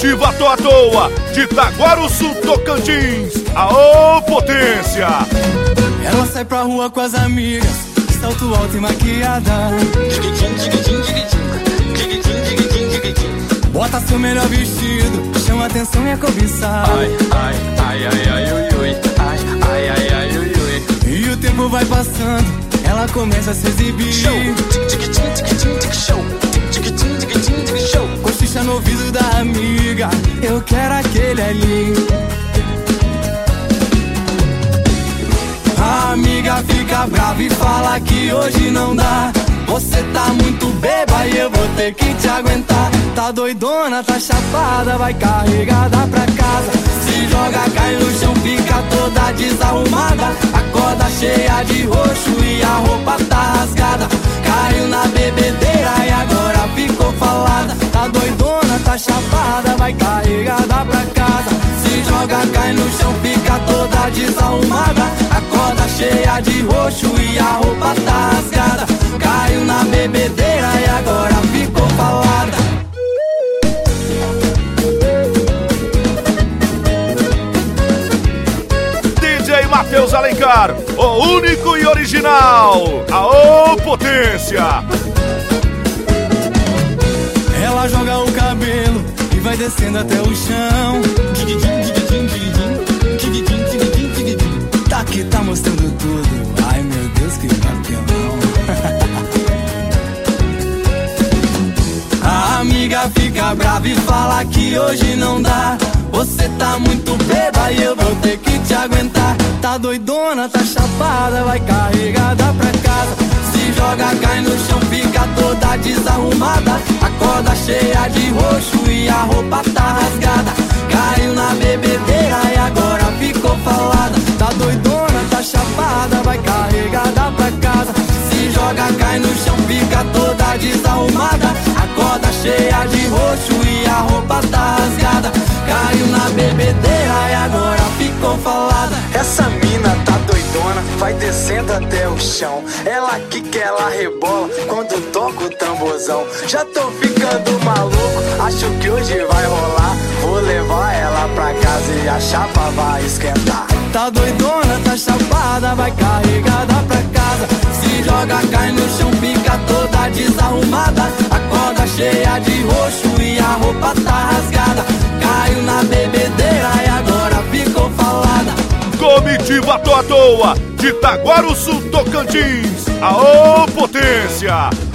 Comitiva Tô à Toa, de Taguaruçu, Tocantins. Aô, potência! Ela sai pra rua com as amigas, salto alto e maquiada. Bota seu melhor vestido, chama atenção e é cobiçada. Ai, ai, ai, ai, ai, ui, ui. Ai, ai, ai, ai, ui, ui. E o tempo vai passando, ela começa a se exibir. Show, show, show. Cochicha no ouvido da amiga, eu quero aquele ali. A amiga fica brava e fala que hoje não dá. Você tá muito beba e eu vou ter que te aguentar. Tá doidona, tá chapada, vai carregada pra casa. Se joga, cai no chão, fica toda desarrumada. Acorda cheia de roxo e a roupa tá rasgada. Caiu na bebedeira e agora ficou falada. Tá doidona, tá chapada, vai carregada pra casa. Se joga, cai no chão, fica toda desarrumada. Acorda cheia de roxo e a roupa tá rasgada. Caiu na bebedeira e agora ficou falada. DJ Matheus Alencar, o único e original. Aô, potência! Ela joga o cabelo e vai descendo até o chão. Tá que tá mostrando tudo. Ai meu Deus, que campeão. A amiga fica brava e fala que hoje não dá. Você tá muito beba e eu vou ter que te aguentar. Tá doidona, tá chapada, vai carregada pra casa. Se joga, cai no chão, fica toda desarrumada. Acorda cheia de roxo e a roupa tá rasgada. Caiu na bebedeira e agora ficou falada. Tá doidona, tá chapada, vai carregada pra casa. Se joga, cai no chão, fica toda desarrumada. Acorda cheia de roxo e a roupa tá rasgada. Caiu na bebedeira e agora ficou falada. Essa mina tá doidona, vai descendo até o chão. Ela que ela rebola quando toca o tamborzão. Já tô ficando maluco, acho que hoje vai rolar. Vou levar ela pra casa e a chapa vai esquentar. Tá doidona, tá chapada, vai carregada pra casa. Se joga, cai no chão, fica toda desarrumada. Acorda cheia de roxo e a roupa tá rasgada. Caiu na bebedeira e agora ficou falada. Comitiva Tô à Toa, de Taguaruçu, Tocantins. Aô, potência!